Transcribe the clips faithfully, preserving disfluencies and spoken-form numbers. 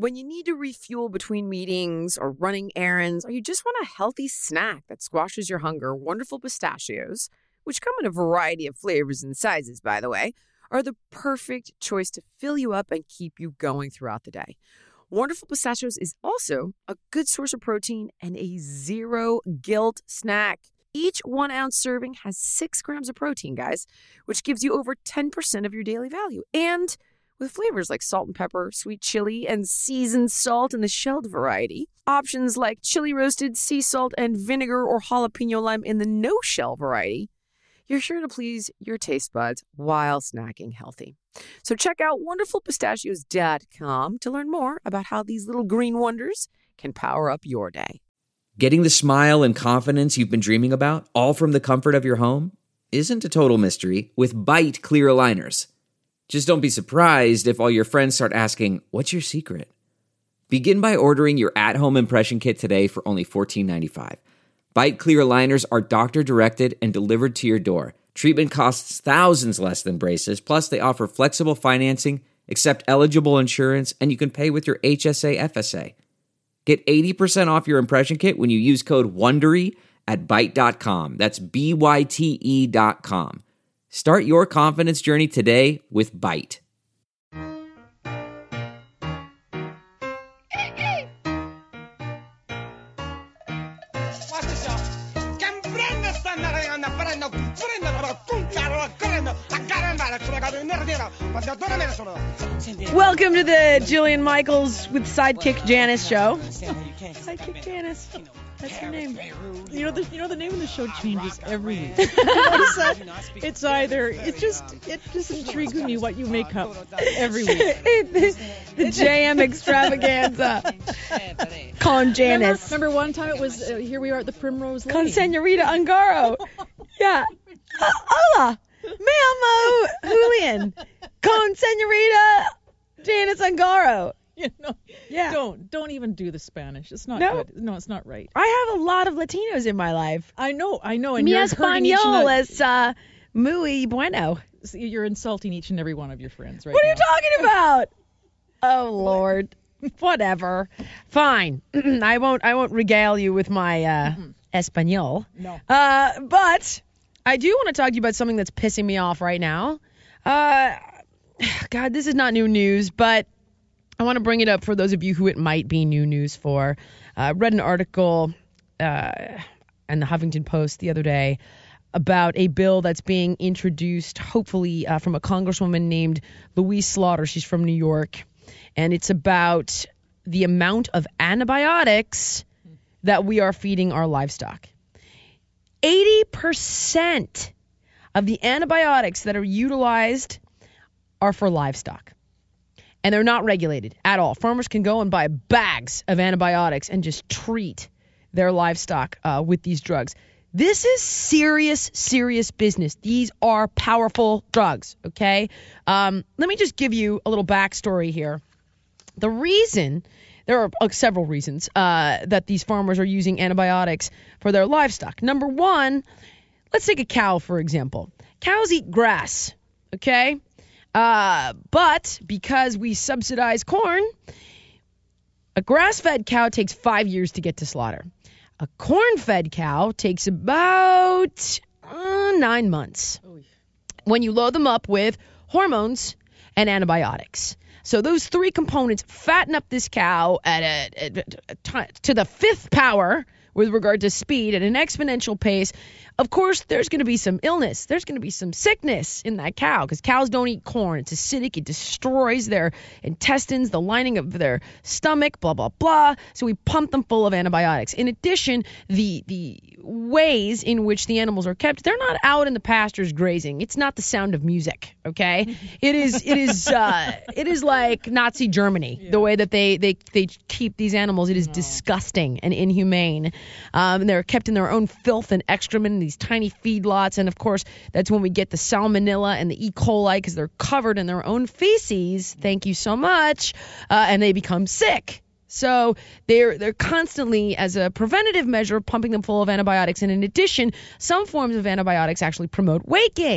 When you need to refuel between meetings or running errands, or you just want a healthy snack that squashes your hunger, Wonderful Pistachios, which come in a variety of flavors and sizes, by the way, are the perfect choice to fill you up and keep you going throughout the day. Wonderful Pistachios is also a good source of protein and a zero-guilt snack. Each one-ounce serving has six grams of protein, guys, which gives you over ten percent of your daily value. And with flavors like salt and pepper, sweet chili, and seasoned salt in the shelled variety, options like chili roasted, sea salt, and vinegar or jalapeno lime in the no-shell variety, you're sure to please your taste buds while snacking healthy. So check out wonderful pistachios dot com to learn more about how these little green wonders can power up your day. Getting the smile and confidence you've been dreaming about, all from the comfort of your home, isn't a total mystery with Byte clear aligners. Just don't be surprised if all your friends start asking, "What's your secret?" Begin by ordering your at-home impression kit today for only fourteen ninety-five. Byte clear aligners are doctor-directed and delivered to your door. Treatment costs thousands less than braces, plus they offer flexible financing, accept eligible insurance, and you can pay with your H S A F S A. Get eighty percent off your impression kit when you use code WONDERY at byte dot com. That's B Y T E dot com. Start your confidence journey today with Byte. Welcome to the Jillian Michaels with Sidekick Janice show. Sidekick Janice. That's her name. You know the you know the name of the show changes every week. You notice that? It's either it just it just intrigues me what you make up every week. the, the J M extravaganza. Con Janice. Remember, remember one time it was uh, here we are at the Primrose Lane. Con Senorita Ungaro. Yeah. Uh, hola. Me llamo Julian. Con Senorita Janice Ungaro. You know, yeah. Don't don't even do the Spanish. It's not no. good. No, it's not right. I have a lot of Latinos in my life. I know, I know. And Mi you're hurting each español and es uh, muy bueno. a, you're insulting each and every one of your friends right What are now. you talking about? Oh Lord. Whatever. Fine. I won't. I won't regale you with my uh, mm-hmm. español. No. Uh, but I do want to talk to you about something that's pissing me off right now. Uh, God, this is not new news, but I want to bring it up for those of you who it might be new news for. I uh, read an article uh, in the Huffington Post the other day about a bill that's being introduced, hopefully uh, from a congresswoman named Louise Slaughter. She's from New York. And it's about the amount of antibiotics that we are feeding our livestock. eighty percent of the antibiotics that are utilized are for livestock. And they're not regulated at all. Farmers can go and buy bags of antibiotics and just treat their livestock uh, with these drugs. This is serious, serious business. These are powerful drugs, okay? Um, let me just give you a little backstory here. The reason, there are uh, several reasons uh, that these farmers are using antibiotics for their livestock. Number one, let's take a cow, for example. Cows eat grass, okay? Uh, but because we subsidize corn, a grass-fed cow takes five years to get to slaughter. A corn-fed cow takes about uh, nine months when you load them up with hormones and antibiotics. So those three components fatten up this cow at a, at a, at a, to the fifth power with regard to speed at an exponential pace. Of course, there's going to be some illness. There's going to be some sickness in that cow because cows don't eat corn. It's acidic. It destroys their intestines, the lining of their stomach, blah, blah, blah. So we pump them full of antibiotics. In addition, the the ways in which the animals are kept, they're not out in the pastures grazing. It's not the Sound of Music, okay? It is it is uh, it is like Nazi Germany, yeah. The way that they, they, they keep these animals. It is no. disgusting and inhumane. Um, and they're kept in their own filth and excrement in these tiny feedlots. And, of course, that's when we get the salmonella and the E. coli because they're covered in their own feces. Thank you so much. Uh, and they become sick. So they're they're constantly, as a preventative measure, pumping them full of antibiotics. And in addition, some forms of antibiotics actually promote weight gain.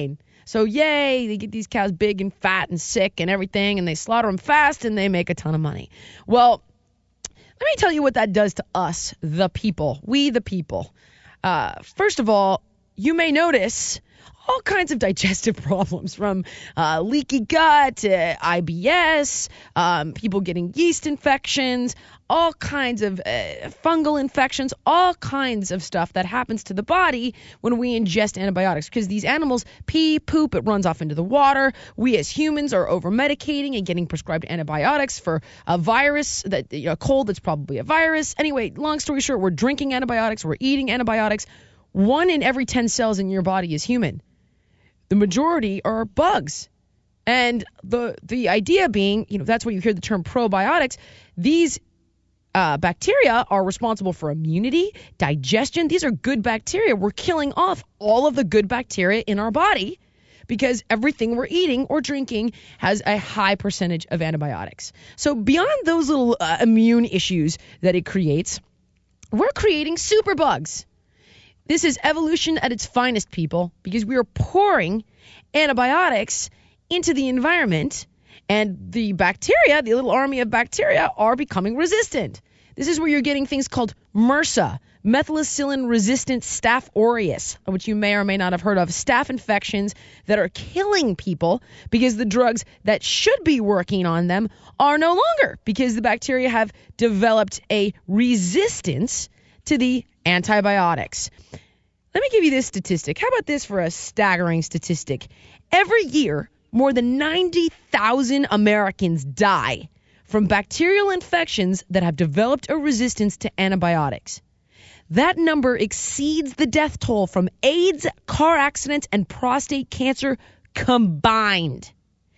So yay, they get these cows big and fat and sick and everything, and they slaughter them fast and they make a ton of money. Well, let me tell you what that does to us, the people, we the people. Uh, first of all, you may notice all kinds of digestive problems, from uh, leaky gut to I B S, um, people getting yeast infections, all kinds of uh, fungal infections, all kinds of stuff that happens to the body when we ingest antibiotics, because these animals pee, poop, it runs off into the water. We as humans are over-medicating and getting prescribed antibiotics for a virus, that you know, a cold that's probably a virus. Anyway, long story short, we're drinking antibiotics, we're eating antibiotics. One in every ten cells in your body is human. The majority are bugs. And the the idea being, you know, that's where you hear the term probiotics. These uh, bacteria are responsible for immunity, digestion. These are good bacteria. We're killing off all of the good bacteria in our body because everything we're eating or drinking has a high percentage of antibiotics. So beyond those little uh, immune issues that it creates, we're creating superbugs. This is evolution at its finest, people, because we are pouring antibiotics into the environment, and the bacteria, the little army of bacteria, are becoming resistant. This is where you're getting things called MRSA, methicillin-resistant Staph aureus, which you may or may not have heard of, staph infections that are killing people because the drugs that should be working on them are no longer, because the bacteria have developed a resistance to the antibiotics. Let me give you this statistic. How about this for a staggering statistic? Every year, more than ninety thousand Americans die from bacterial infections that have developed a resistance to antibiotics. That number exceeds the death toll from AIDS, car accidents, and prostate cancer combined.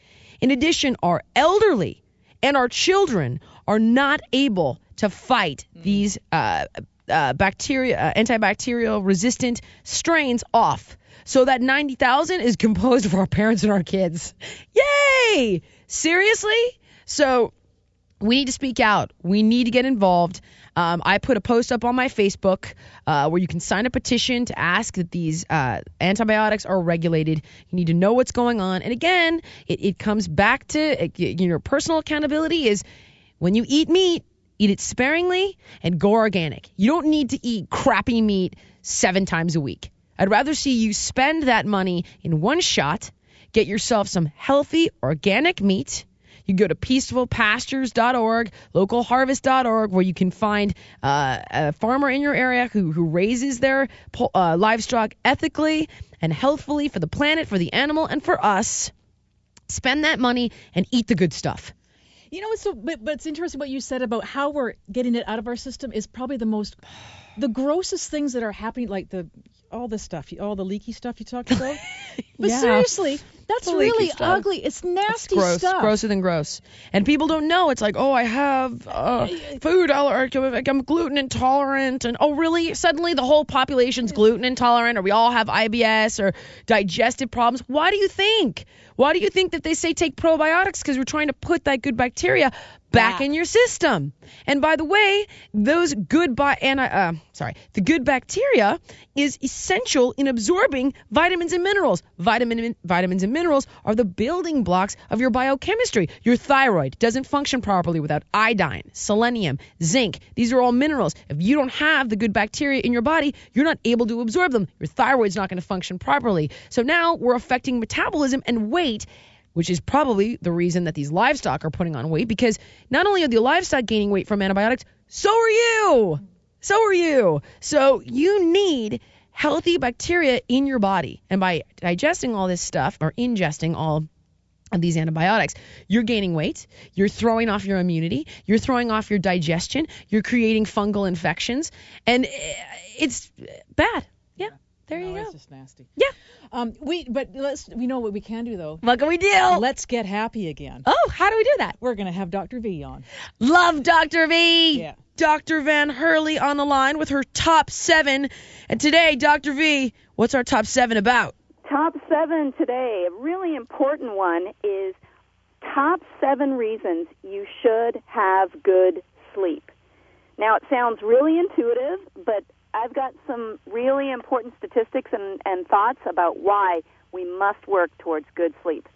In addition, our elderly and our children are not able to fight these uh, uh, bacteria, uh, antibacterial resistant strains off. So that ninety thousand is composed of our parents and our kids. Yay! Seriously? So we need to speak out. We need to get involved. Um, I put a post up on my Facebook uh, where you can sign a petition to ask that these uh, antibiotics are regulated. You need to know what's going on. And again, it, it comes back to uh, your personal accountability is when you eat meat, eat it sparingly and go organic. You don't need to eat crappy meat seven times a week. I'd rather see you spend that money in one shot, get yourself some healthy organic meat. You go to peaceful pastures dot org, local harvest dot org, where you can find uh, a farmer in your area who, who raises their uh, livestock ethically and healthfully for the planet, for the animal, and for us. Spend that money and eat the good stuff. You know, it's so, but, but it's interesting what you said about how we're getting it out of our system is probably the most, the grossest things that are happening, like the all the stuff, all the leaky stuff you talked about. But Yeah. seriously, that's The leaky really stuff. ugly. It's nasty It's gross, stuff. grosser than gross. And people don't know. It's like, oh, I have uh, food allergy, I'm gluten intolerant, and oh, really? Suddenly the whole population's gluten intolerant, or we all have I B S or digestive problems. Why do you think? Why do you think that they say take probiotics? Because we're trying to put that good bacteria back Back. in your system. And by the way, those good bi- anti, uh, sorry, the good bacteria is essential in absorbing vitamins and minerals. Vitamin, vitamins and minerals are the building blocks of your biochemistry. Your thyroid doesn't function properly without iodine, selenium, zinc. These are all minerals. If you don't have the good bacteria in your body, you're not able to absorb them. Your thyroid's not going to function properly. So now we're affecting metabolism and weight, which is probably the reason that these livestock are putting on weight, because not only are the livestock gaining weight from antibiotics, so are you. So are you. So you need healthy bacteria in your body. And by digesting all this stuff or ingesting all of these antibiotics, you're gaining weight, you're throwing off your immunity, you're throwing off your digestion, you're creating fungal infections, and it's bad. Yeah, there you No, go. it's just nasty. Yeah. Um, we, but let's, we know what we can do though. What can we do? Let's get happy again. Oh, how do we do that? We're gonna have Doctor V on. Love Doctor V. Yeah. Doctor Van Hurley on the line with her top seven. And today, Doctor V, what's our top seven about? Top seven today, a really important one, is top seven reasons you should have good sleep. Now, it sounds really intuitive, but I've got some really important statistics and, and thoughts about why we must work towards good sleep.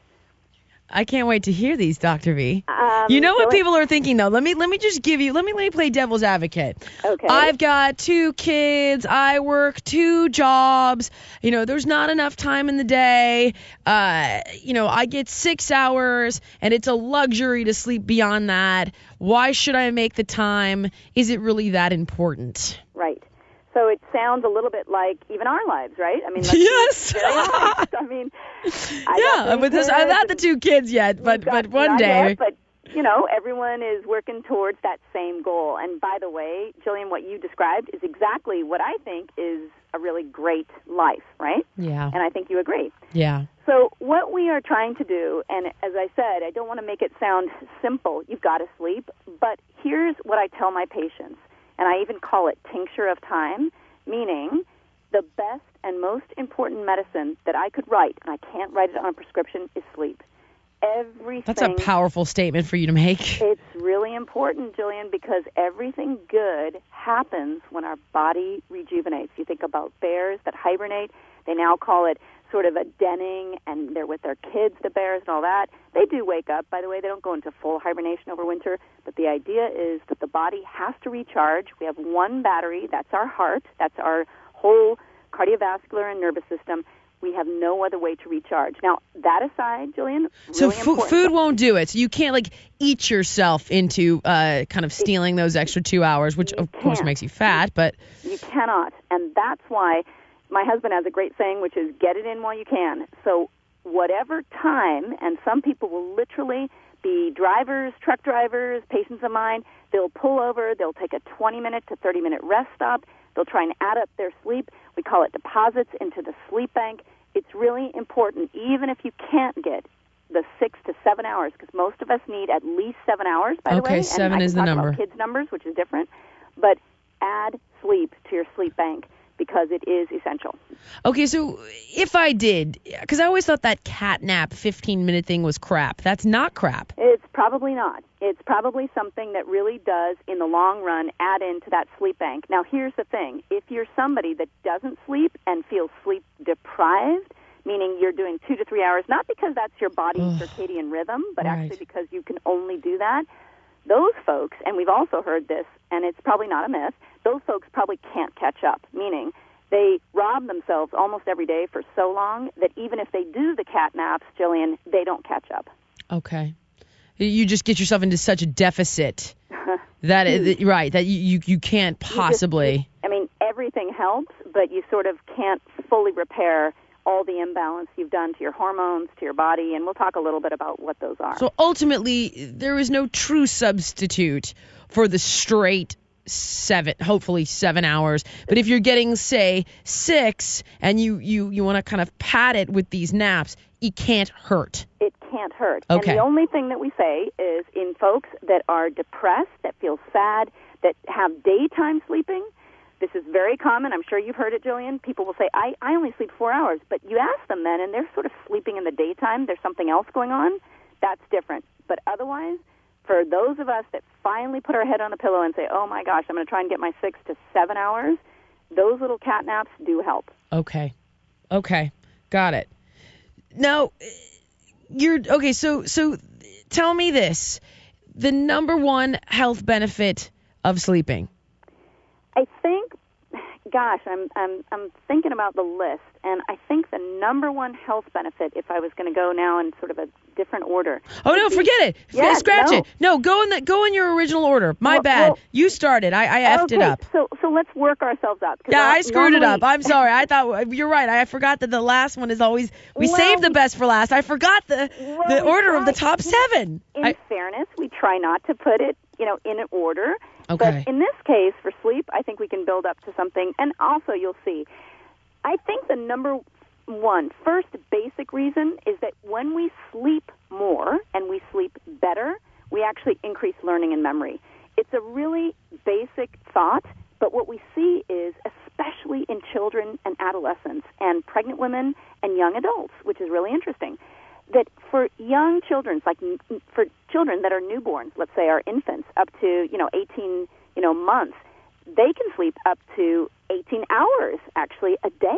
I can't wait to hear these, Doctor V. Um, you know what so people are thinking, though? Let me let me just give you, let me, let me play devil's advocate. Okay. I've got two kids. I work two jobs. You know, there's not enough time in the day. Uh, you know, I get six hours, and it's a luxury to sleep beyond that. Why should I make the time? Is it really that important? Right. So it sounds a little bit like even our lives, right? I mean, let's Yes. be very honest. I mean, I Yeah, got but this, kids I've had the and two kids yet, but you've got- but one not day. yet, but you know, everyone is working towards that same goal. And by the way, Jillian, what you described is exactly what I think is a really great life, right? Yeah. And I think you agree. Yeah. So what we are trying to do, and as I said, I don't want to make it sound simple, you've got to sleep, but here's what I tell my patients, and I even call it tincture of time, meaning the best and most important medicine that I could write, and I can't write it on a prescription, is sleep. Everything. That's a powerful statement for you to make. It's really important, Jillian, because everything good happens when our body rejuvenates. You think about bears that hibernate. They now call it sort of a denning, and they're with their kids, the bears, and all that. They do wake up, by the way. They don't go into full hibernation over winter. But the idea is that the body has to recharge. We have one battery. That's our heart. That's our whole cardiovascular and nervous system. We have no other way to recharge. Now, that aside, Jillian, really So fu- important. food won't do it. So you can't like eat yourself into uh, kind of stealing those extra two hours, which of course can't. makes you fat. But You cannot. And that's why my husband has a great saying, which is get it in while you can. So whatever time, and some people will literally be drivers, truck drivers, patients of mine, they'll pull over, they'll take a twenty-minute to thirty-minute rest stop, they'll try and add up their sleep. We call it deposits into the sleep bank. It's really important, even if you can't get the six to seven hours, because most of us need at least seven hours, by the Okay, way. And seven I can is the talk number. about kids' numbers, which is different. But add sleep to your sleep bank because it is essential. okay, so if I did, because I always thought that cat nap fifteen minute thing was crap. That's not crap. It's probably not. It's probably something that really does, in the long run, add into that sleep bank. Now, here's the thing. If you're somebody that doesn't sleep and feels sleep deprived, meaning you're doing two to three hours, not because that's your body's Ugh. circadian rhythm, but Right. actually because you can only do that, those folks, and we've also heard this, and it's probably not a myth, those folks probably can't catch up, meaning they rob themselves almost every day for so long that even if they do the cat naps, Jillian, they don't catch up. Okay. You just get yourself into such a deficit that it, right that you, you you can't You just- possibly. I mean, everything helps, but you sort of can't fully repair all the imbalance you've done to your hormones, to your body, and we'll talk a little bit about what those are. So ultimately, there is no true substitute for the straight seven, hopefully seven hours. But if you're getting, say, six, and you you you want to kind of pad it with these naps, it can't hurt. It can't hurt. Okay. And the only thing that we say is in folks that are depressed, that feel sad, that have daytime sleeping, this is very common. I'm sure you've heard it, Jillian. People will say, I, I only sleep four hours. But you ask them then, and they're sort of sleeping in the daytime. There's something else going on. That's different. But otherwise, for those of us that finally put our head on the pillow and say, oh, my gosh, I'm going to try and get my six to seven hours, those little cat naps do help. Okay. Okay. Got it. Now, you're okay. So so tell me this: the number one health benefit of sleeping. I think, gosh, I'm I'm I'm thinking about the list, and I think the number one health benefit, if I was going to go now in sort of a different order. Oh no, would be- forget it. F- Yeah, Scratch no. it. No, go in the go in your original order. My Well- bad. well- you started. I, I effed okay, it up. so so let's work ourselves up. 'cause Yeah, I screwed it normally- up. I'm sorry. I thought you're right. I forgot that the last one is always we Well, save the best for last. I forgot the Well, the we order of the try- top seven. In I, fairness, we try not to put it, you know, in an order. Okay. But in this case, for sleep, I think we can build up to something. And also, you'll see, I think the number one, first basic reason is that when we sleep more and we sleep better, we actually increase learning and memory. It's a really basic thought, but what we see is, especially in children and adolescents and pregnant women and young adults, which is really interesting, that for young children, like n- for children that are newborns, let's say are infants up to, you know, eighteen, you know, months, they can sleep up to eighteen hours actually a day.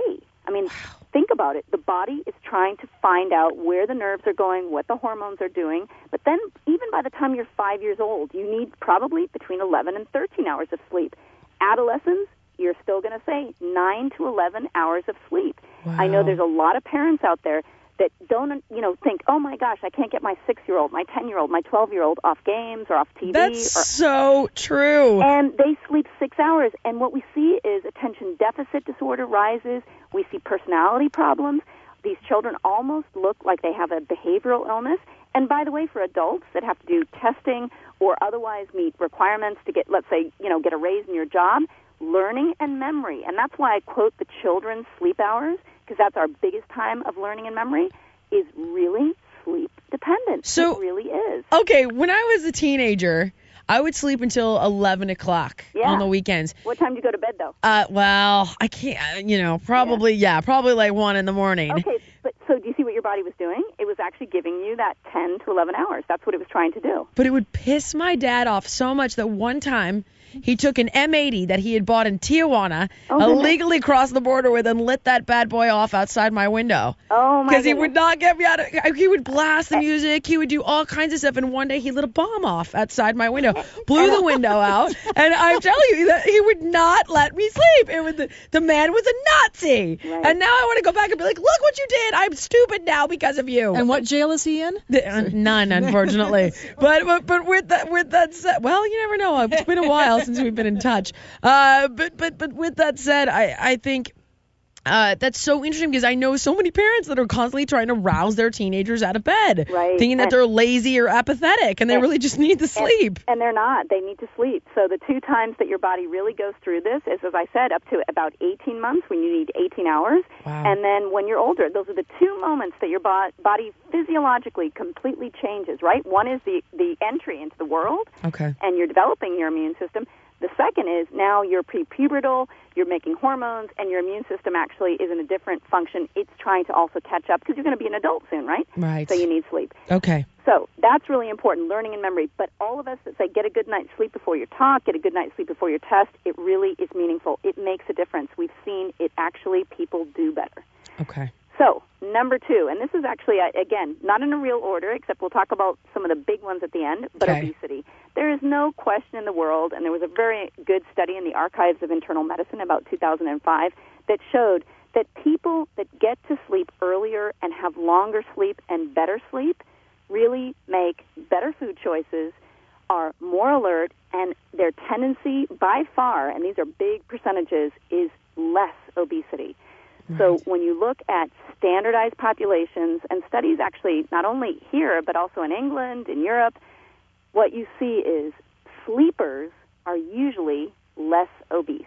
I mean, think about it. The body is trying to find out where the nerves are going, what the hormones are doing. But then even by the time you're five years old, you need probably between eleven and thirteen hours of sleep. Adolescents, you're still going to say nine to eleven hours of sleep. Wow. I know there's a lot of parents out there that don't, you know, think, oh, my gosh, I can't get my six-year-old, my ten-year-old, my twelve-year-old off games or off T V. That's or, so true. And they sleep six hours. And what we see is attention deficit disorder rises. We see personality problems. These children almost look like they have a behavioral illness. And by the way, for adults that have to do testing or otherwise meet requirements to get, let's say, you know, get a raise in your job, learning and memory. And that's why I quote the children's sleep hours, because that's our biggest time of learning and memory, is really sleep dependent. So, it really is. Okay, when I was a teenager, I would sleep until eleven o'clock Yeah. on the weekends. What time do you go to bed, though? Uh, well, I can't, you know, probably, yeah, probably like one in the morning. Okay, but so do you see what your body was doing? It was actually giving you that ten to eleven hours. That's what it was trying to do. But it would piss my dad off so much that one time he took an M eighty that he had bought in Tijuana, Oh, goodness. illegally crossed the border with, and lit that bad boy off outside my window. Oh, my Because he goodness. would not get me out of, he would blast the music, he would do all kinds of stuff, and one day he lit a bomb off outside my window, blew the window out, and I tell you that he would not let me sleep. It was the, the man was a Nazi. Right. And now I want to go back and be like, look what you did, I'm stupid now because of you. And what jail is he in? The- uh, none, unfortunately. but, but but with that with that said, well, you never know. It's been a while since we've been in touch. Uh, but but but with that said, I I think. Uh, that's so interesting because I know so many parents that are constantly trying to rouse their teenagers out of bed, Right. thinking that And- they're lazy or apathetic, and they And- really just need the sleep. And, and they're not. They need to sleep. So the two times that your body really goes through this is, as I said, up to about eighteen months when you need eighteen hours. Wow. And then when you're older, those are the two moments that your bo- body physiologically completely changes, right? One is the, the entry into the world, Okay. and you're developing your immune system. The second is now you're prepubertal, you're making hormones, and your immune system actually is in a different function. It's trying to also catch up because you're going to be an adult soon, right? Right. So you need sleep. Okay. So that's really important, learning and memory. But all of us that say get a good night's sleep before your talk, get a good night's sleep before your test, it really is meaningful. It makes a difference. We've seen it actually, people do better. Okay. So, number two, and this is actually, uh, again, not in a real order, except we'll talk about some of the big ones at the end, but Okay. obesity. There is no question in the world, and there was a very good study in the Archives of Internal Medicine about two thousand five that showed that people that get to sleep earlier and have longer sleep and better sleep really make better food choices, are more alert, and their tendency by far, and these are big percentages, is less obesity. So when you look at standardized populations and studies actually not only here but also in England, in Europe, what you see is sleepers are usually less obese.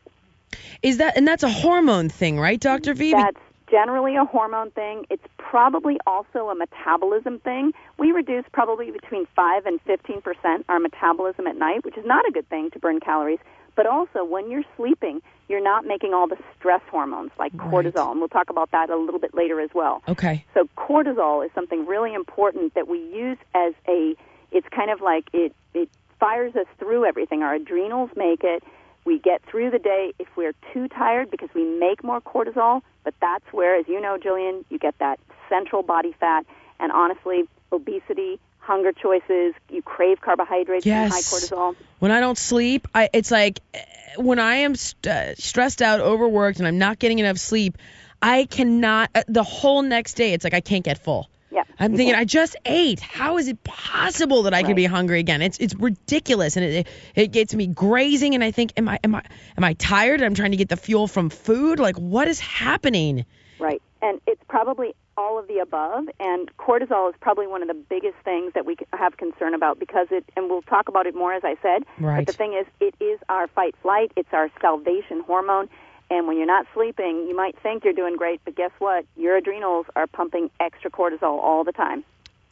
Is that and that's a hormone thing, right, Doctor V? That's generally a hormone thing. It's probably also a metabolism thing. We reduce probably between five and fifteen percent our metabolism at night, which is not a good thing to burn calories. But also, when you're sleeping, you're not making all the stress hormones like Right. cortisol, and we'll talk about that a little bit later as well. Okay. So cortisol is something really important that we use as a, it's kind of like it, it fires us through everything. Our adrenals make it. We get through the day if we're too tired because we make more cortisol, but that's where, as you know, Jillian, you get that central body fat, and honestly, obesity, hunger choices, you crave carbohydrates Yes. and high cortisol. When I don't sleep, I it's like eh, when I am st- uh, stressed out, overworked, and I'm not getting enough sleep, I cannot. Uh, the whole next day, it's like I can't get full. Yeah. I'm you thinking, can't- I just ate. How is it possible that I could Right. be hungry again? It's it's ridiculous, and it it gets me grazing, and I think, am I am I am I tired? I'm trying to get the fuel from food. Like, what is happening? Right. And it's probably all of the above, and cortisol is probably one of the biggest things that we have concern about because it, and we'll talk about it more as I said, Right. but the thing is, it is our fight-flight, it's our salvation hormone, and when you're not sleeping, you might think you're doing great, but guess what? Your adrenals are pumping extra cortisol all the time.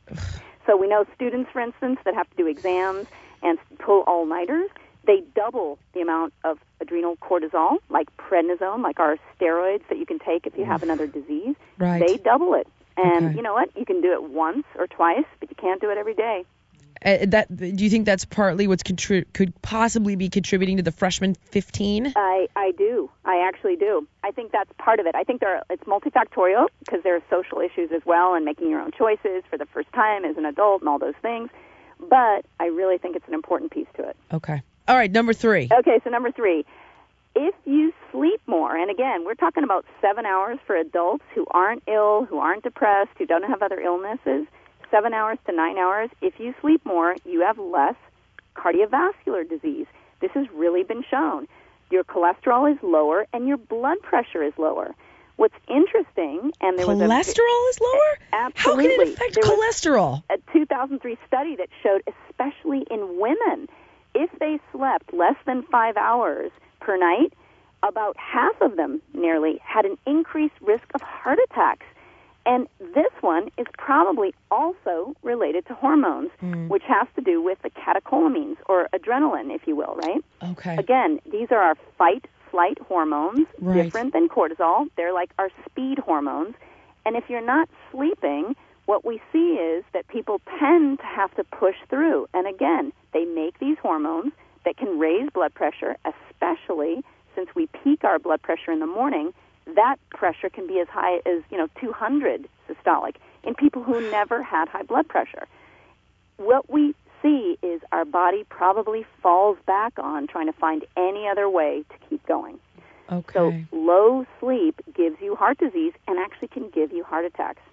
So we know students, for instance, that have to do exams and pull all-nighters, they double the amount of adrenal cortisol, like prednisone, like our steroids that you can take if you have another disease. Right. They double it. And Okay. you know what? You can do it once or twice, but you can't do it every day. Uh, that do you think that's partly what's contri- could possibly be contributing to the freshman fifteen? I, I do. I actually do. I think that's part of it. I think there are, it's multifactorial because there are social issues as well and making your own choices for the first time as an adult and all those things. But I really think it's an important piece to it. Okay. All right, number three. Okay, so number three. If you sleep more, and again, we're talking about seven hours for adults who aren't ill, who aren't depressed, who don't have other illnesses, seven hours to nine hours, if you sleep more, you have less cardiovascular disease. This has really been shown. Your cholesterol is lower and your blood pressure is lower. What's interesting, and there cholesterol was a, is lower? Absolutely. How can it affect there cholesterol? Was a two thousand three study that showed, especially in women, if they slept less than five hours per night, about half of them nearly had an increased risk of heart attacks. And this one is probably also related to hormones, mm. which has to do with the catecholamines, or adrenaline, if you will, right? Okay. Again, these are our fight-flight hormones, right. different than cortisol. They're like our speed hormones. And if you're not sleeping, what we see is that people tend to have to push through. And again, they make these hormones that can raise blood pressure, especially since we peak our blood pressure in the morning. That pressure can be as high as, you know, two hundred systolic in people who never had high blood pressure. What we see is our body probably falls back on trying to find any other way to keep going. Okay. So low sleep gives you heart disease and actually can give you heart attacks.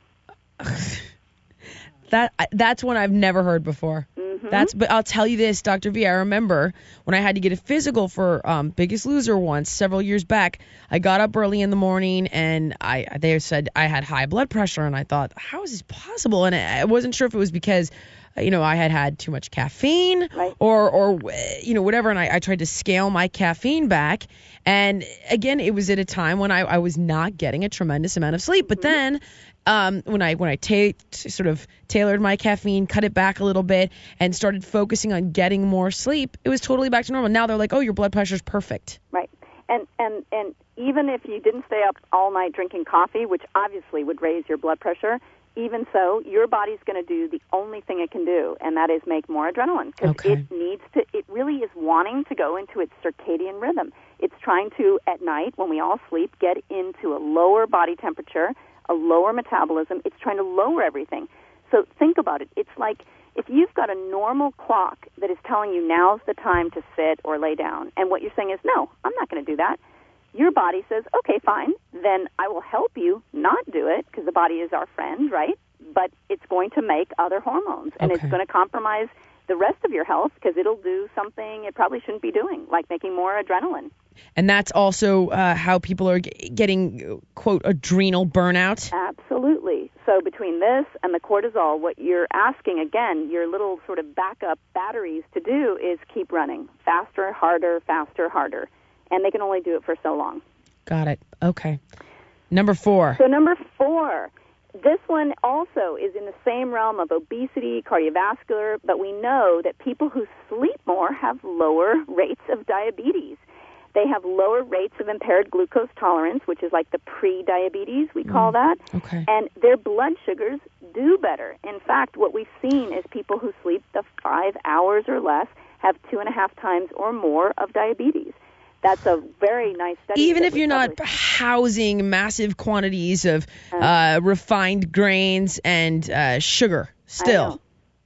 That that's one I've never heard before. Mm-hmm. That's but I'll tell you this, Doctor V. I remember when I had to get a physical for um, Biggest Loser once several years back. I got up early in the morning and I they said I had high blood pressure, and I thought, how is this possible? And I wasn't sure if it was because you know I had had too much caffeine right. or or you know whatever. And I, I tried to scale my caffeine back. And again, it was at a time when I, I was not getting a tremendous amount of sleep. But mm-hmm. then um, when I when I ta- sort of tailored my caffeine, cut it back a little bit, and started focusing on getting more sleep, it was totally back to normal. Now they're like, oh, your blood pressure's perfect. Right. And and and even if you didn't stay up all night drinking coffee, which obviously would raise your blood pressure, even so, your body's going to do the only thing it can do, and that is make more adrenaline, because okay. it needs to. It really is wanting to go into its circadian rhythm. It's trying to, at night, when we all sleep, get into a lower body temperature, a lower metabolism. It's trying to lower everything. So think about it. It's like if you've got a normal clock that is telling you now's the time to sit or lay down, and what you're saying is, no, I'm not going to do that. Your body says, okay, fine, then I will help you not do it, because the body is our friend, right? But it's going to make other hormones, and okay. it's going to compromise the rest of your health, because it'll do something it probably shouldn't be doing, like making more adrenaline. And that's also uh, how people are g- getting, quote, adrenal burnout? Absolutely. So between this and the cortisol, what you're asking, again, your little sort of backup batteries to do is keep running faster, harder, faster, harder. And they can only do it for so long. Got it. Okay. Number four. So number four, this one also is in the same realm of obesity, cardiovascular, but we know that people who sleep more have lower rates of diabetes. They have lower rates of impaired glucose tolerance, which is like the pre-diabetes, we call mm. that. Okay. And their blood sugars do better. In fact, what we've seen is people who sleep the five hours or less have two and a half times or more of diabetes. That's a very nice study. Even if you're published. not housing massive quantities of uh, refined grains and uh, sugar, still.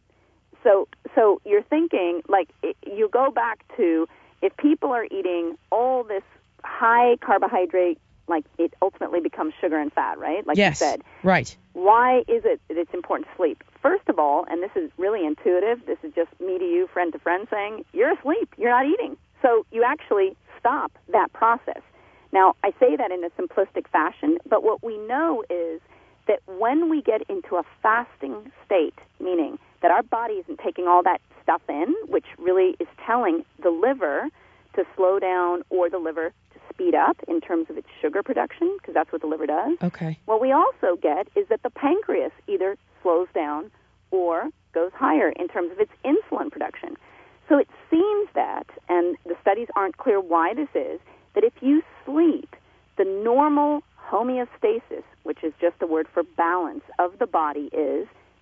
So, so you're thinking, like, it, you go back to, if people are eating all this high carbohydrate, like, it ultimately becomes sugar and fat, right? Like yes, you said. Right. Why is it that it's important to sleep? First of all, and this is really intuitive, this is just me to you, friend to friend, saying, you're asleep, you're not eating. So you actually stop that process. Now, I say that in a simplistic fashion, but what we know is that when we get into a fasting state, meaning that our body isn't taking all that stuff in, which really is telling the liver to slow down or the liver to speed up in terms of its sugar production, because that's what the liver does. Okay. What we also get is that the pancreas either slows down or goes higher in terms of its insulin production. So it seems that, and the studies aren't clear why this is, that if you sleep, the normal homeostasis, which is just a word for balance of the body, is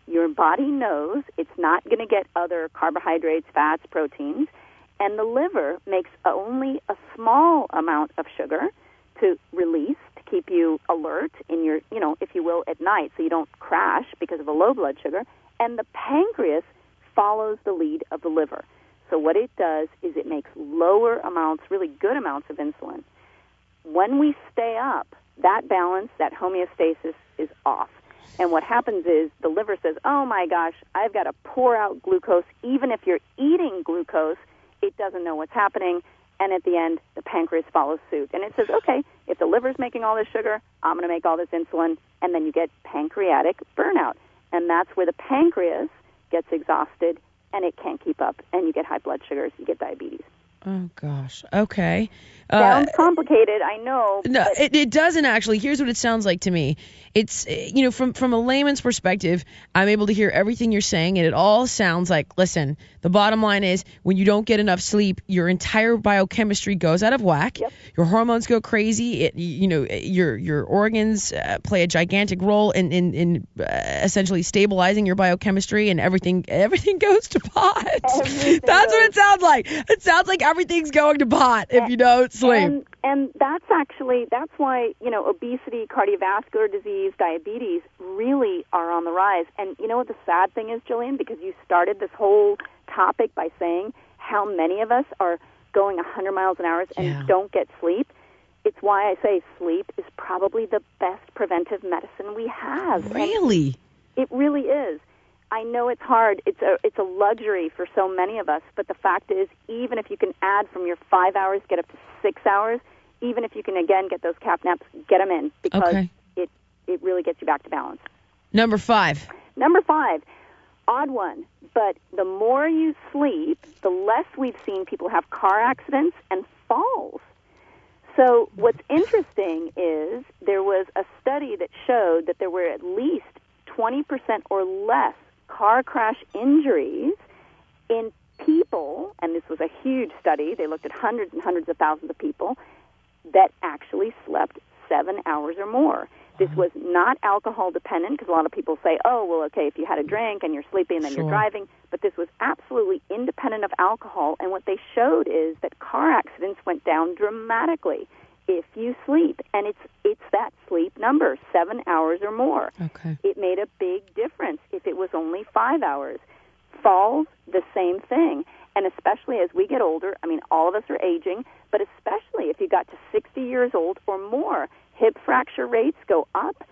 your body knows it's not going to get other carbohydrates, fats, proteins, and the liver makes only a small amount of sugar to release to keep you alert in your, you know, if you will, at night so you don't crash because of a low blood sugar, and the pancreas follows the lead of the liver. So what it does is it makes lower amounts, really good amounts of insulin. When we stay up, that balance, that homeostasis is off. And what happens is the liver says, oh my gosh, I've got to pour out glucose. Even if you're eating glucose, it doesn't know what's happening. And at the end, the pancreas follows suit. And it says, okay, if the liver's making all this sugar, I'm going to make all this insulin. And then you get pancreatic burnout. And that's where the pancreas gets exhausted and it can't keep up. And you get high blood sugars, you get diabetes. Oh, gosh. Okay. Uh, Sounds complicated, I know. No, but- it, it doesn't actually. Here's what it sounds like to me. It's, uh, you know, from, from a layman's perspective, I'm able to hear everything you're saying, and it all sounds like, listen, the bottom line is when you don't get enough sleep, your entire biochemistry goes out of whack. Yep. Your hormones go crazy. It, you know, your your organs uh, play a gigantic role in, in, in uh, essentially stabilizing your biochemistry, and everything everything goes to pot. Everything That's what goes- it sounds like. It sounds like everything's going to pot if you don't sleep. And, and that's actually, that's why, you know, obesity, cardiovascular disease, diabetes really are on the rise. And you know what the sad thing is, Jillian? Because you started this whole topic by saying how many of us are going one hundred miles an hour and Yeah. don't get sleep. It's why I say sleep is probably the best preventive medicine we have. And Really? it really is. I know it's hard. It's a it's a luxury for so many of us, but the fact is, even if you can add from your five hours, get up to six hours, even if you can, again, get those cap naps, get them in, because Okay. it, it really gets you back to balance. Number five. Number five, odd one, but the more you sleep, the less we've seen people have car accidents and falls. So what's interesting is there was a study that showed that there were at least twenty percent or less car crash injuries in people, and this was a huge study, they looked at hundreds and hundreds of thousands of people, that actually slept seven hours or more. This was not alcohol dependent, because a lot of people say, oh, well, okay, if you had a drink and you're sleeping and then Sure. you're driving, but this was absolutely independent of alcohol, and what they showed is that car accidents went down dramatically if you sleep, and it's it's that sleep number, seven hours or more. Okay. It made a big difference if it was only five hours. Falls, the same thing. And especially as we get older, I mean, all of us are aging, but especially if you got to sixty years old or more, hip fracture rates go up,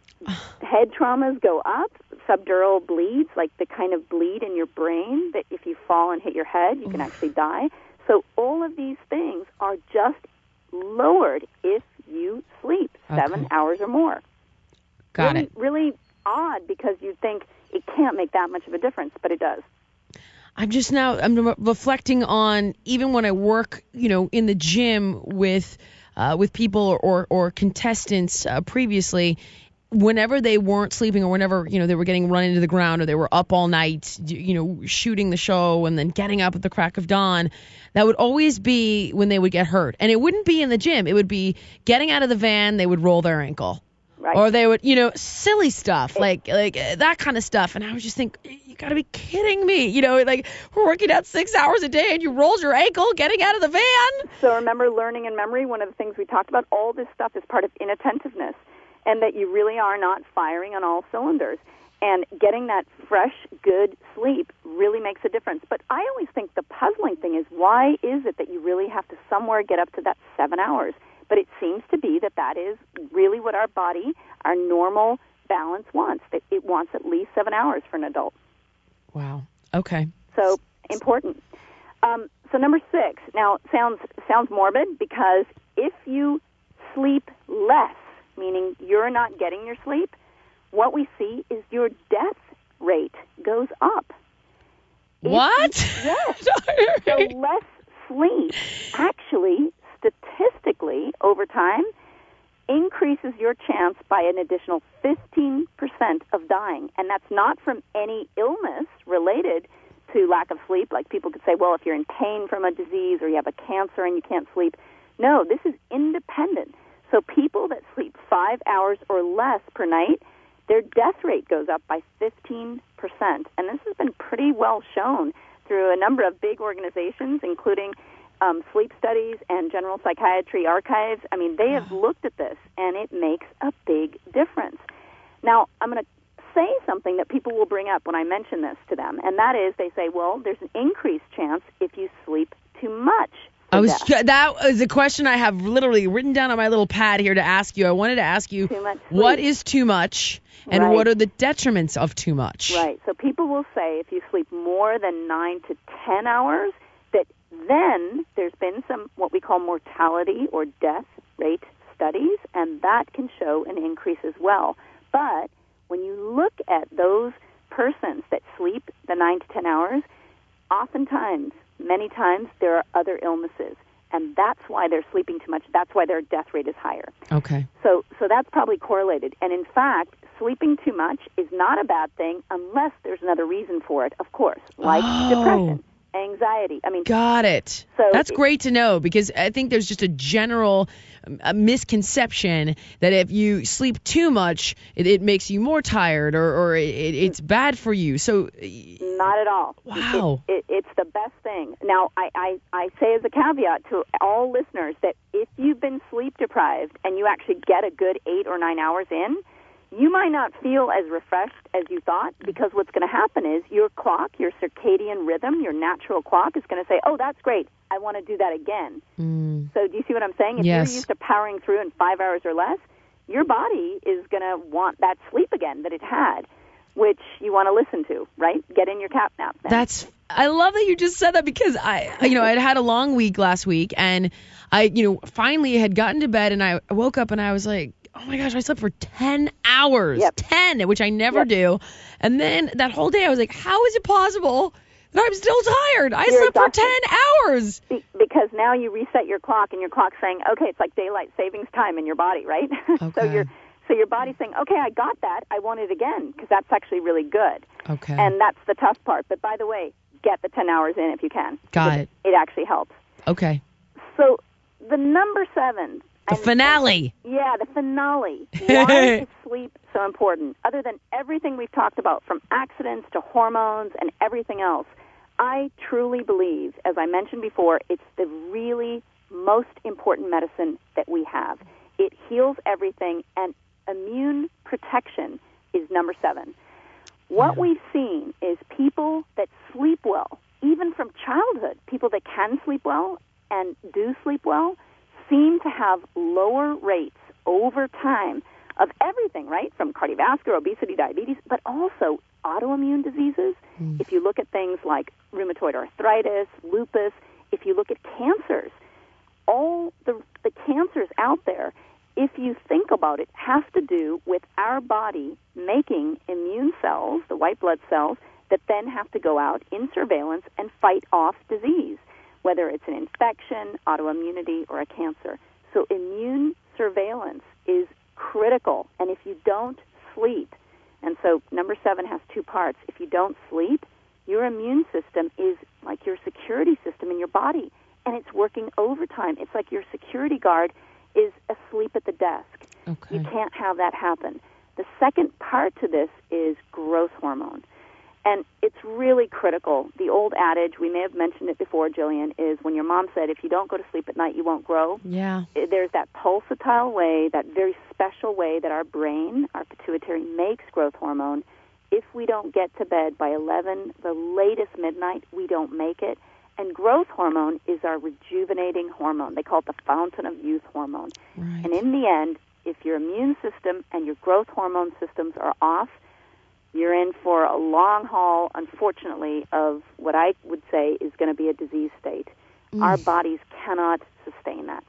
head traumas go up, subdural bleeds, like the kind of bleed in your brain that if you fall and hit your head, you can actually die. So all of these things are just lowered if you sleep seven Okay. hours or more. Got really, it. Really odd, because you'd think it can't make that much of a difference, but it does. I'm just now I'm re- reflecting on even when I work, you know, in the gym with uh, with people or or, or contestants uh, previously. Whenever they weren't sleeping, or whenever, you know, they were getting run into the ground, or they were up all night, you know, shooting the show and then getting up at the crack of dawn, that would always be when they would get hurt. And it wouldn't be in the gym. It would be getting out of the van, they would roll their ankle. Right. Or they would, you know, silly stuff, like like uh, that kind of stuff. And I would just think, you got to be kidding me. You know, like, we're working out six hours a day and you rolled your ankle getting out of the van. So remember, learning and memory, one of the things we talked about, all this stuff is part of inattentiveness, and that you really are not firing on all cylinders. And getting that fresh, good sleep really makes a difference. But I always think the puzzling thing is, why is it that you really have to somewhere get up to that seven hours? But it seems to be that that is really what our body, our normal balance wants. That it wants at least seven hours for an adult. Wow. Okay. So important. Um, so number six. Now, sounds sounds morbid, because if you sleep less, meaning you're not getting your sleep, what we see is your death rate goes up. If What? you- yes. So less sleep actually, statistically, over time, increases your chance by an additional fifteen percent of dying. And that's not from any illness related to lack of sleep. Like, people could say, well, if you're in pain from a disease or you have a cancer and you can't sleep. No, this is independent. So people that sleep five hours or less per night their death rate goes up by fifteen percent. And this has been pretty well shown through a number of big organizations, including um, sleep studies and general psychiatry archives. I mean, they have looked at this, and it makes a big difference. Now, I'm going to say something that people will bring up when I mention this to them, and that is they say, well, there's an increased chance if you sleep too much. I was death. That is a question I have literally written down on my little pad here to ask you. I wanted to ask you, too much what is too much, and right. what are the detriments of too much? Right. So people will say if you sleep more than nine to ten hours, that then there's been some what we call mortality or death rate studies, and that can show an increase as well. But when you look at those persons that sleep the nine to ten hours, oftentimes, many times, there are other illnesses, and that's why they're sleeping too much. That's why their death rate is higher. Okay. So, so that's probably correlated. And in fact, sleeping too much is not a bad thing unless there's another reason for it, of course, like oh. depression, anxiety. I mean, got it. So that's it, great to know, because I think there's just a general a misconception that if you sleep too much, it, it makes you more tired, or, or it, it's bad for you. So not at all. Wow. It, it, it's the best thing. Now, I, I, I say as a caveat to all listeners that if you've been sleep deprived and you actually get a good eight or nine hours in, you might not feel as refreshed as you thought, because what's going to happen is your clock, your circadian rhythm, your natural clock is going to say, oh, that's great, I want to do that again. Mm. So do you see what I'm saying? If yes. you're used to powering through in five hours or less, your body is going to want that sleep again that it had, which you want to listen to, right? Get in your cat nap then. That's I love that you just said that, because I, you know, I'd had a long week last week, and I, you know, finally had gotten to bed, and I woke up and I was like, oh my gosh, I slept for ten hours. Yep. ten, which I never yep. do. And then that whole day I was like, how is it possible that I'm still tired? I You're slept exhausted. for ten hours. Be- because now you reset your clock, and your clock's saying, okay, it's like daylight savings time in your body, right? Okay. so you're so your body's saying, okay, I got that, I want it again, because that's actually really good. Okay. And that's the tough part. But by the way, get the ten hours in if you can. Got it. It actually helps. Okay. So the number seven. The and, finale. And, yeah, the finale. Why is sleep so important? Other than everything we've talked about, from accidents to hormones and everything else, I truly believe, as I mentioned before, it's the really most important medicine that we have. It heals everything, and immune protection is number seven. What Yeah. we've seen is people that sleep well, even from childhood, people that can sleep well and do sleep well, seem to have lower rates over time of everything, right? From cardiovascular, obesity, diabetes, but also autoimmune diseases. Mm. If you look at things like rheumatoid arthritis, lupus, if you look at cancers, all the, the cancers out there, if you think about it, have to do with our body making immune cells, the white blood cells, that then have to go out in surveillance and fight off disease, whether it's an infection, autoimmunity, or a cancer. So immune surveillance is critical. And if you don't sleep, and so number seven has two parts. If you don't sleep, your immune system is like your security system in your body, and it's working overtime. It's like your security guard is asleep at the desk. Okay. You can't have that happen. The second part to this is growth hormone. And it's really critical. The old adage, we may have mentioned it before, Jillian, is when your mom said, if you don't go to sleep at night, you won't grow. Yeah. There's that pulsatile way, that very special way that our brain, our pituitary, makes growth hormone. If we don't get to bed by eleven, the latest midnight, we don't make it. And growth hormone is our rejuvenating hormone. They call it the fountain of youth hormone. Right. And in the end, if your immune system and your growth hormone systems are off, you're in for a long haul, unfortunately, of what I would say is going to be a disease state. Mm. Our bodies cannot sustain that.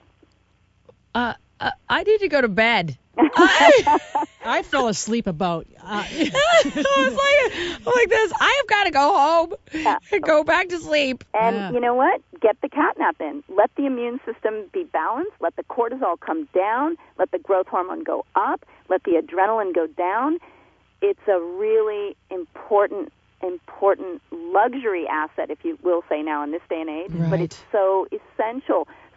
Uh, uh, I need to go to bed. I, I fell asleep about. Uh, I was like, I'm like this. I have got to go home Yeah. and go back to sleep. And Yeah. you know what? Get the catnap in. Let the immune system be balanced. Let the cortisol come down. Let the growth hormone go up. Let the adrenaline go down. It's a really important, important luxury asset, if you will say now in this day and age, Right. but it's so essential.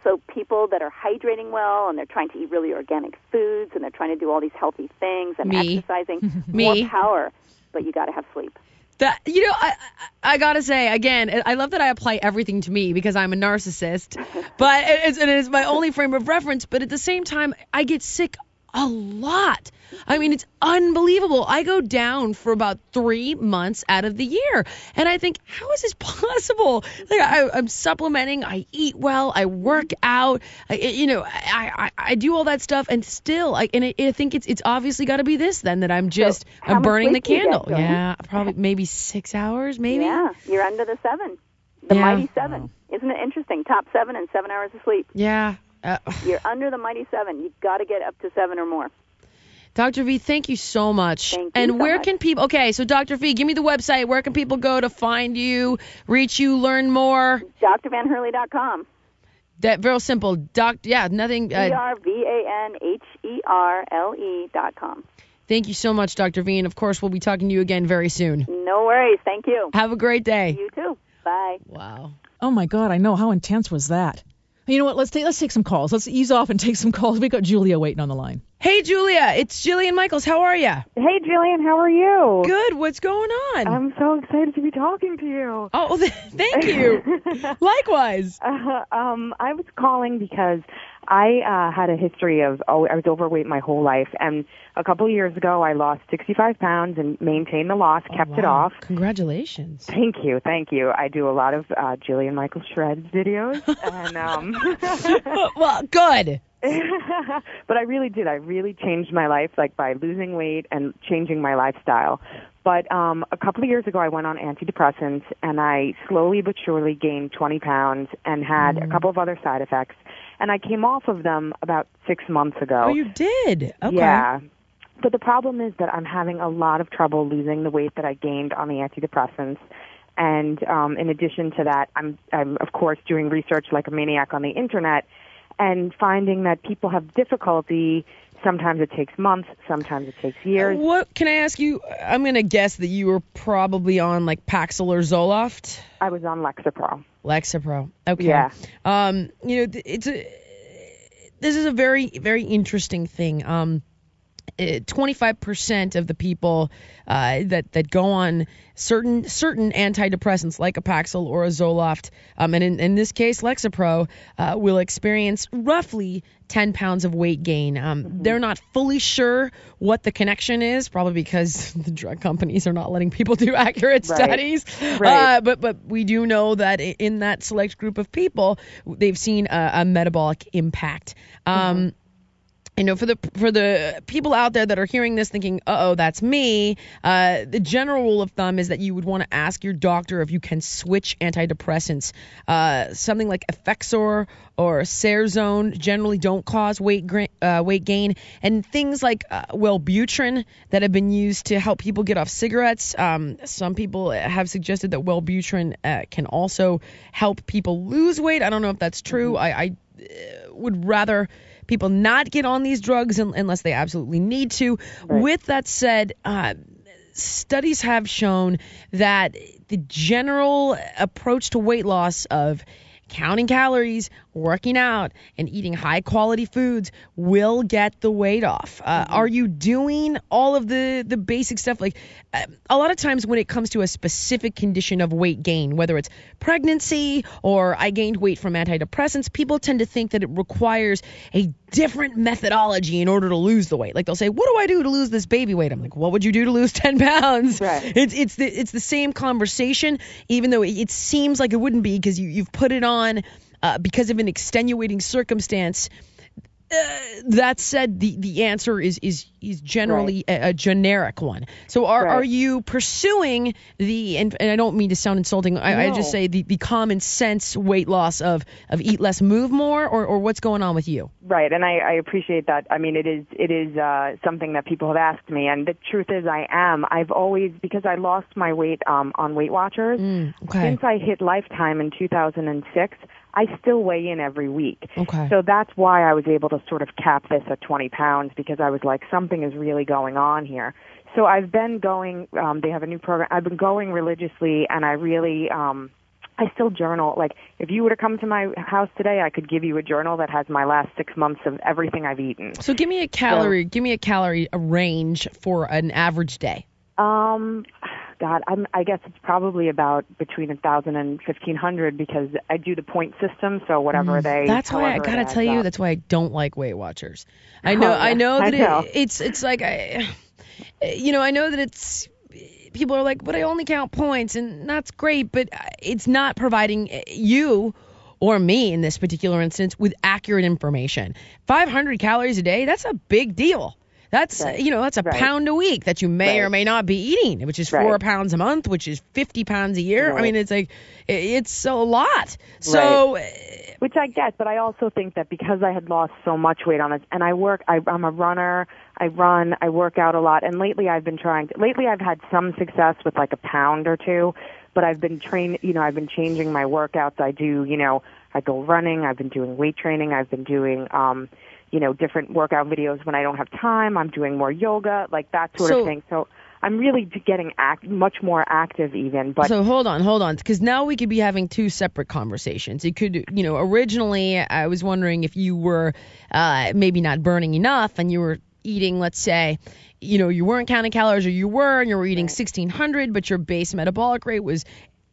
also people that are hydrating well and they're trying to eat really organic foods and they're trying to do all these healthy things and Me. exercising. Me. More power, but you got to have sleep. That, you know, I, I I gotta say again, I love that I apply everything to me because I'm a narcissist, but it's, it is my only frame of reference. But at the same time, I get sick a lot. I mean, it's unbelievable. I go down for about three months out of the year, and I think, how is this possible? Like, I, I'm supplementing, I eat well, I work out, I, you know, I, I, I do all that stuff, and still, I, and I, I think it's it's obviously got to be this then that I'm just So, how I'm much burning the sleep do you get, candle. Joan? Yeah, probably maybe six hours, maybe. Yeah, you're under the seven. The Yeah. mighty seven. Isn't it interesting? Top seven and seven hours of sleep. Yeah. Uh, You're under the mighty seven. You've got to get up to seven or more. Doctor V, thank you so much. Thank you and so where much. can people? Okay, so Doctor V, give me the website. Where can people go to find you, reach you, learn more? D R van Hurley dot com. That real simple. Doc, yeah, nothing. D Uh, R V A N H E R L E dot com. thank you so much, Doctor V, and of course we'll be talking to you again very soon. No worries. Thank you. Have a great day. You too. Bye. Wow. Oh my God, I know. How intense was that? You know what? Let's take let's take some calls. Let's ease off and take some calls. We got Julia waiting on the line. Hey, Julia, it's Jillian Michaels. How are you? Hey, Jillian, how are you? Good. What's going on? I'm so excited to be talking to you. oh, thank you. Likewise. Uh, um, I was calling because I uh, had a history of, oh, I was overweight my whole life, and a couple of years ago I lost sixty-five pounds and maintained the loss, kept Oh, it wow. off. Congratulations. Thank you, thank you. I do a lot of uh, Jillian Michaels Shreds videos, and um, well, good. but I really did. I really changed my life, like by losing weight and changing my lifestyle. But um, a couple of years ago, I went on antidepressants, and I slowly but surely gained twenty pounds and had a couple of other side effects. And I came off of them about six months ago. Oh, you did? Okay. Yeah. But the problem is that I'm having a lot of trouble losing the weight that I gained on the antidepressants. And um, in addition to that, I'm, I'm, of course, doing research like a maniac on the Internet and finding that people have difficulty. Sometimes it takes months, sometimes it takes years. What can I ask you? I'm going to guess that you were probably on like Paxil or Zoloft. I was on Lexapro. Lexapro. Okay. Yeah. Um, you know, th- it's a this is a very very interesting thing. Um, uh, twenty-five percent of the people uh, that that go on certain certain antidepressants like a Paxil or a Zoloft, um, and in, in this case Lexapro, uh, will experience roughly ten pounds of weight gain. Um, mm-hmm. They're not fully sure what the connection is, probably because the drug companies are not letting people do accurate Right. studies. Right. Uh, but but we do know that in that select group of people, they've seen a, a metabolic impact. Um, mm-hmm. You know, for the for the people out there that are hearing this thinking, uh-oh, that's me, uh, the general rule of thumb is that you would want to ask your doctor if you can switch antidepressants. Uh, something like Effexor or Cerazone generally don't cause weight gra- uh, weight gain. And things like uh, Wellbutrin that have been used to help people get off cigarettes. Um, some people have suggested that Wellbutrin uh, can also help people lose weight. I don't know if that's true. I, I uh, would rather people not get on these drugs unless they absolutely need to. Right. With that said, uh, studies have shown that the general approach to weight loss of counting calories, working out, and eating high-quality foods will get the weight off. Uh, mm-hmm. Are you doing all of the, the basic stuff? Like uh, a lot of times when it comes to a specific condition of weight gain, whether it's pregnancy or I gained weight from antidepressants, people tend to think that it requires a different methodology in order to lose the weight. Like they'll say, what do I do to lose this baby weight? I'm like, what would you do to lose ten pounds? Right. It's it's the it's the same conversation, even though it, it seems like it wouldn't be because you, you've put it on uh, because of an extenuating circumstance. Uh, that said, the, the answer is is is generally Right. a, a generic one. So are Right. are you pursuing the and, and I don't mean to sound insulting. I, I just No. say the, the common sense weight loss of of eat less, move more, or or what's going on with you? Right, and I, I appreciate that. I mean, it is it is uh, something that people have asked me, and the truth is, I am. I've always because I lost my weight um, on Weight Watchers. Mm, okay. Since I hit Lifetime in two thousand six, I still weigh in every week. Okay. So that's why I was able to sort of cap this at twenty pounds because I was like, something is really going on here. So I've been going. Um, they have a new program. I've been going religiously, and I really. Um, I still journal. Like, if you were to come to my house today, I could give you a journal that has my last six months of everything I've eaten. So give me a calorie, so, give me a calorie a range for an average day. Um, God, I'm, I guess it's probably about between a thousand and fifteen hundred because I do the point system. So whatever mm, they. That's why I gotta tell you. Up. That's why I don't like Weight Watchers. I know. Oh, yeah. I know that I know. It, it's it's like I, you know, I know that it's. People are like, but I only count points, and that's great, but it's not providing you or me in this particular instance with accurate information. five hundred calories a day, that's a big deal. That's, right. you know, that's a right. pound a week that you may right. or may not be eating, which is four right. pounds a month, which is fifty pounds a year. Right. I mean, it's like, it's a lot. So, right. which I get, but I also think that because I had lost so much weight on this, and I work, I, I'm a runner, I run, I work out a lot, and lately I've been trying to, lately I've had some success with like a pound or two, but I've been trained, you know, I've been changing my workouts. I do, you know, I go running, I've been doing weight training, I've been doing, um, you know, different workout videos when I don't have time. I'm doing more yoga, like that sort so, of thing. So I'm really getting act, much more active even. But So hold on, hold on, because now we could be having two separate conversations. It could, you know, originally I was wondering if you were uh, maybe not burning enough and you were eating, let's say, you know, you weren't counting calories, or you were, and you were eating sixteen hundred, but your base metabolic rate was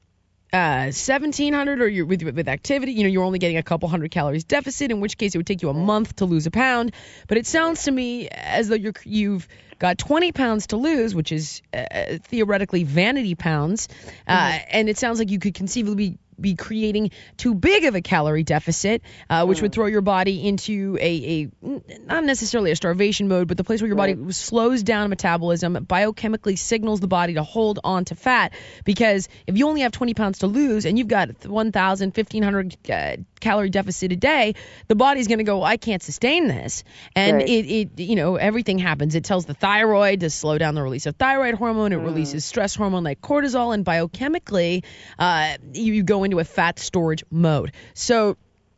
uh, seventeen hundred, or you're with, with activity, you know, you're only getting a couple hundred calories deficit, in which case it would take you a month to lose a pound. But it sounds to me as though you're, you've got twenty pounds to lose, which is uh, theoretically vanity pounds, uh, mm-hmm. and it sounds like you could conceivably be be creating too big of a calorie deficit, uh, which mm. would throw your body into a, a, not necessarily a starvation mode, but the place where your right. body slows down metabolism, biochemically signals the body to hold on to fat. Because if you only have twenty pounds to lose and you've got one thousand, fifteen hundred uh, calorie deficit a day, the body's going to go, well, I can't sustain this. And right. it, it, you know, everything happens. It tells the thyroid to slow down the release of thyroid hormone. It mm. releases stress hormone like cortisol, and biochemically, uh, you, you go into a fat storage mode. So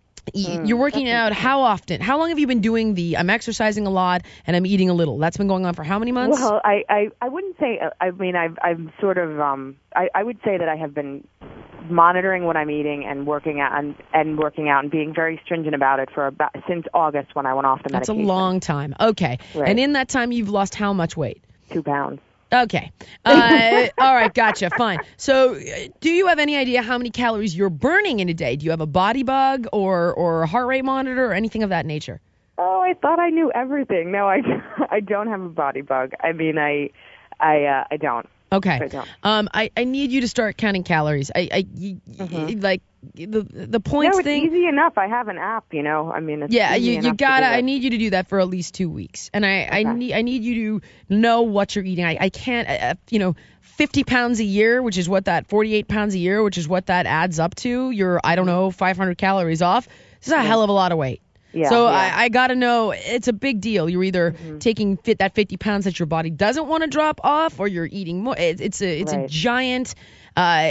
mm, you're working out how often? How long have you been doing the I'm exercising a lot and I'm eating a little? That's been going on for how many months? Well, I, I, I wouldn't say, I mean, I've, I'm sort of, um, I, I would say that I have been monitoring what I'm eating and working out and, and working out and being very stringent about it for about since August when I went off the That's medication. That's a long time. Okay. Right. And in that time, you've lost how much weight? Two pounds. Okay. Uh, all right. Gotcha. Fine. So do you have any idea how many calories you're burning in a day? Do you have a body bug or, or a heart rate monitor or anything of that nature? Oh, I thought I knew everything. No, I, I don't have a body bug. I mean, I, I, uh, I don't. Okay. I don't. Um, I, I need you to start counting calories. I, I mm-hmm. like the the points no, it's thing. easy enough. I have an app, you know. I mean, it's yeah, easy you, enough you gotta. To do I need you to do that for at least two weeks, and I, okay. I need I need you to know what you're eating. I, I can't, uh, you know, fifty pounds a year, which is what that forty-eight pounds a year, which is what that adds up to. You're I don't know five hundred calories off. This is a yeah. hell of a lot of weight. Yeah, so yeah. I, I got to know, it's a big deal. You're either mm-hmm. taking fit that fifty pounds that your body doesn't want to drop off, or you're eating more. It, it's a it's right. a giant, uh,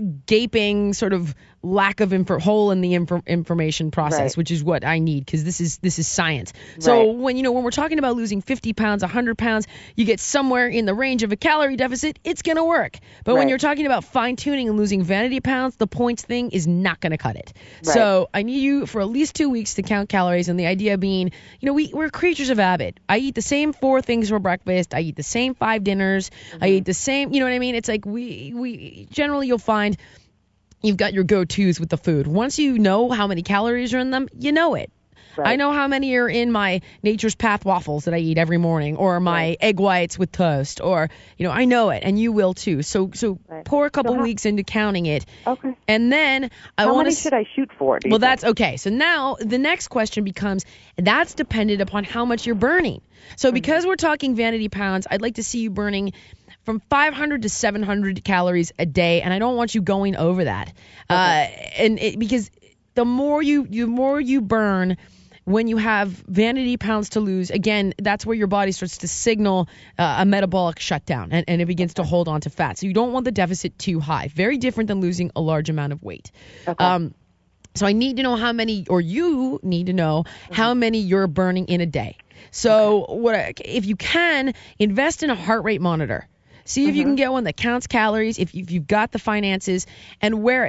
gaping sort of lack of info, hole in the inf- information process, right. which is what I need, because this is this is science. So right. when you know when we're talking about losing fifty pounds, one hundred pounds, you get somewhere in the range of a calorie deficit, it's gonna work. But right. when you're talking about fine tuning and losing vanity pounds, the points thing is not gonna cut it. Right. So I need you for at least two weeks to count calories, and the idea being, you know, we we're creatures of habit. I eat the same four things for breakfast. I eat the same five dinners. Mm-hmm. I eat the same. You know what I mean? It's like we we generally you'll find. You've got your go-tos with the food. Once you know how many calories are in them, you know it. Right. I know how many are in my Nature's Path waffles that I eat every morning, or my right. egg whites with toast, or, you know, I know it, and you will too. So so right. pour a couple so how, weeks into counting it. Okay. And then I want to... How many should I shoot for? Well, that's okay. So now the next question becomes, that's dependent upon how much you're burning. So mm-hmm. because we're talking vanity pounds, I'd like to see you burning from five hundred to seven hundred calories a day, and I don't want you going over that. Okay. Uh, and it, because the more you, the more you burn when you have vanity pounds to lose, again, that's where your body starts to signal uh, a metabolic shutdown, and, and it begins okay. to hold on to fat. So you don't want the deficit too high. Very different than losing a large amount of weight. Okay. Um, so I need to know how many, or you need to know mm-hmm. how many you're burning in a day. So okay. what if you can, invest in a heart rate monitor. See if mm-hmm. you can get one that counts calories, if, you, if you've got the finances, and wear it.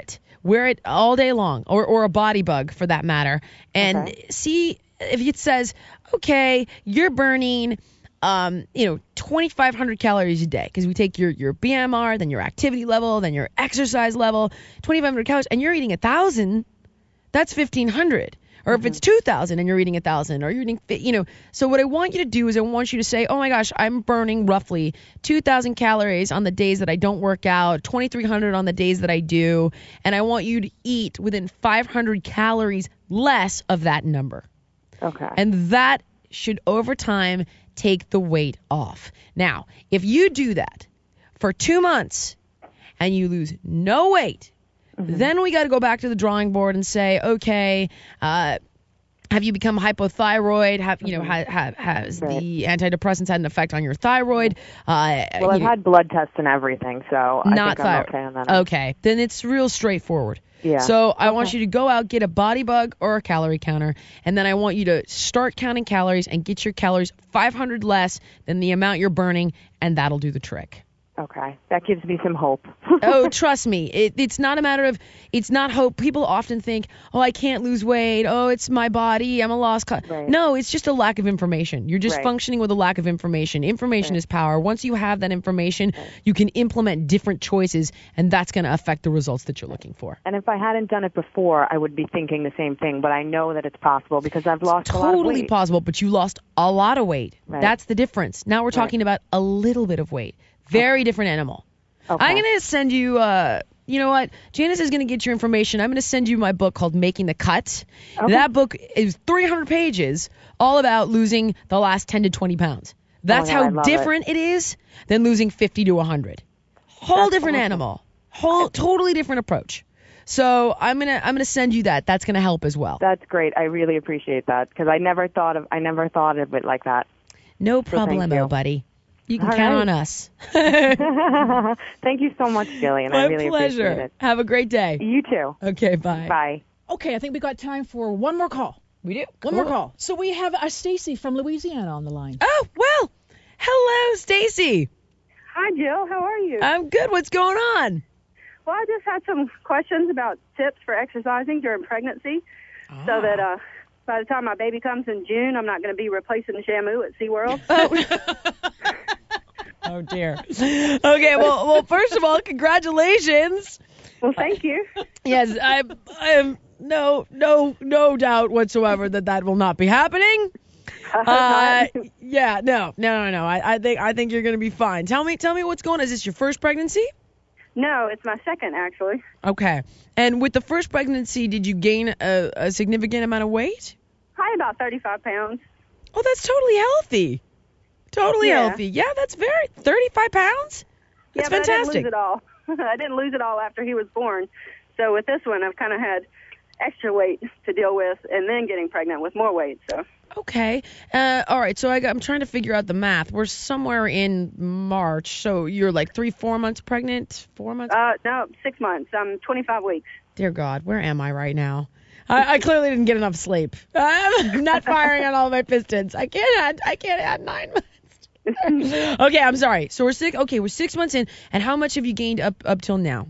Wear it all day long, or, or a body bug for that matter, and Okay. see if it says, okay, you're burning, um, you know, twenty-five hundred calories a day, because we take your, your B M R, then your activity level, then your exercise level, twenty-five hundred calories, and you're eating one thousand, that's fifteen hundred. Or if it's two thousand and you're eating one thousand, or you're eating, you know. So what I want you to do is I want you to say, oh my gosh, I'm burning roughly two thousand calories on the days that I don't work out, twenty-three hundred on the days that I do, and I want you to eat within five hundred calories less of that number. Okay. And that should, over time, take the weight off. Now, if you do that for two months and you lose no weight, Mm-hmm. then we got to go back to the drawing board and say, okay, uh, have you become hypothyroid? Have you know ha, ha, has Right. the antidepressants had an effect on your thyroid? Uh, Well, I've you know, had blood tests and everything, so I not think I'm thyroid. okay on that. end. Okay, then it's real straightforward. Yeah. So I want you to go out, get a body bug or a calorie counter, and then I want you to start counting calories and get your calories five hundred less than the amount you're burning, and that'll do the trick. Okay. That gives me some hope. Oh, trust me, it, it's not a matter of, it's not hope. People often think, oh, I can't lose weight. Oh, it's my body. I'm a lost cause. Right. No, it's just a lack of information. You're just Right. functioning with a lack of information. Information Right. is power. Once you have that information, you can implement different choices, and that's going to affect the results that you're looking for. And if I hadn't done it before, I would be thinking the same thing, but I know that it's possible because I've lost a lot of Totally weight. possible, but you lost a lot of weight. Right. That's the difference. Now we're talking about a little bit of weight. Very different animal. Okay. I'm going to send you, uh, you know what? Janice is going to get your information. I'm going to send you my book called Making the Cut. Okay. That book is three hundred pages, all about losing the last ten to twenty pounds. That's Oh, no, I how love different it is than losing fifty to one hundred. Whole That's different awesome. animal. Whole totally different approach. So I'm going to I'm going to send you that. That's going to help as well. That's great. I really appreciate that because I never thought of I never thought of it like that. No thank problemo, you. buddy. You can All count right. on us. Thank you so much, Jillian. My I really pleasure. appreciate it. Have a great day. You too. Okay, bye. Bye. Okay, I think we got time for one more call. We do. One more call. So we have uh, Stacy from Louisiana on the line. Oh, well, hello, Stacy. Hi, Jill. How are you? I'm good. What's going on? well, I just had some questions about tips for exercising during pregnancy so that uh, by the time my baby comes in June, I'm not going to be replacing Shamu at SeaWorld. Oh, dear. Okay, well, well, first of all, congratulations. Well, thank you. Yes, I, I am no, no, no doubt whatsoever that that will not be happening. Uh, yeah, no, no, no, no. I, I think, I think you're gonna be fine. Tell me, tell me what's going on. Is this your first pregnancy? No, it's my second, actually. Okay. And with the first pregnancy, did you gain a, a significant amount of weight? Probably about thirty-five pounds. Oh, that's totally healthy. Totally Yeah. healthy. Yeah, that's very thirty-five pounds. That's yeah, but fantastic. I didn't lose it all. I didn't lose it all after he was born. So with this one, I've kind of had extra weight to deal with, and then getting pregnant with more weight. So. Okay. Uh, all right. So I got, I'm trying to figure out the math. We're somewhere in March. So you're like three, four months pregnant? Four months? Uh, no, six months. I'm twenty-five weeks. Dear God, where am I right now? I, I clearly didn't get enough sleep. I'm not firing on all my pistons. I can't add, I can't add nine months. Okay, I'm sorry. So we're six. Okay, we're six months in. And how much have you gained up up till now?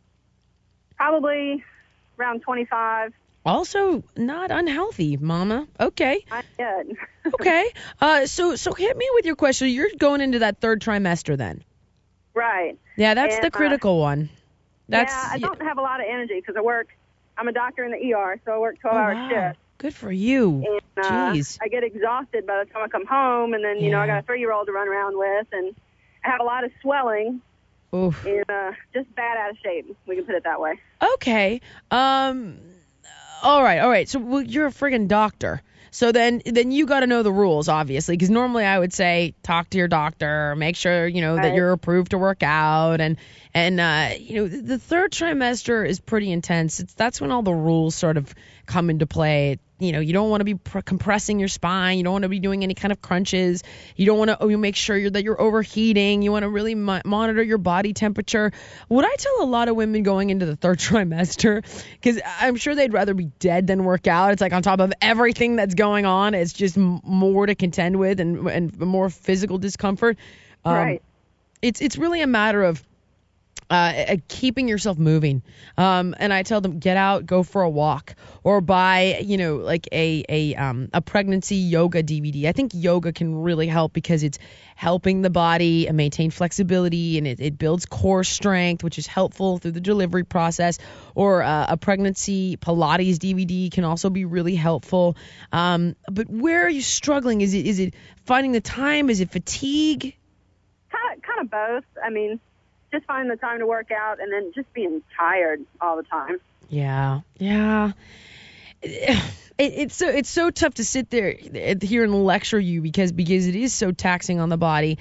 Probably around twenty-five. Also, not unhealthy, Mama. Okay. I did. Okay. Uh, so so hit me with your question. You're going into that third trimester then. Right. Yeah, that's And, the uh, critical one. That's yeah, I don't have a lot of energy because I work. I'm a doctor in the E R, so I work twelve-hour oh, wow. shifts. Good for you. And uh, Jeez. I get exhausted by the time I come home, and then you know I Yeah. got a three-year-old to run around with, and I have a lot of swelling Oof. and uh, just bad out of shape. We can put it that way. Okay. Um. All right. All right. So well, you're a friggin' doctor. So then, then you got to know the rules, obviously, because normally I would say talk to your doctor, make sure you know that Right. you're approved to work out, and and uh, you know the third trimester is pretty intense. It's that's when all the rules sort of come into play. You know, you don't want to be pr- compressing your spine. You don't want to be doing any kind of crunches. You don't want to oh, you make sure you're, that you're overheating. You want to really mo- monitor your body temperature. What I tell a lot of women going into the third trimester, because I'm sure they'd rather be dead than work out. It's like on top of everything that's going on, it's just m- more to contend with and and more physical discomfort. Um, Right. It's it's really a matter of Uh, keeping yourself moving. Um, and I tell them, get out, go for a walk, or buy, you know, like a a um, a pregnancy yoga D V D. I think yoga can really help because it's helping the body and maintain flexibility, and it, it builds core strength, which is helpful through the delivery process. Or uh, a pregnancy Pilates D V D can also be really helpful. Um, but where are you struggling? Is it is it finding the time? Is it fatigue? Kind of, kind of both. I mean, just finding the time to work out and then just being tired all the time. Yeah, yeah. It, it's so it's so tough to sit there here and lecture you because because it is so taxing on the body.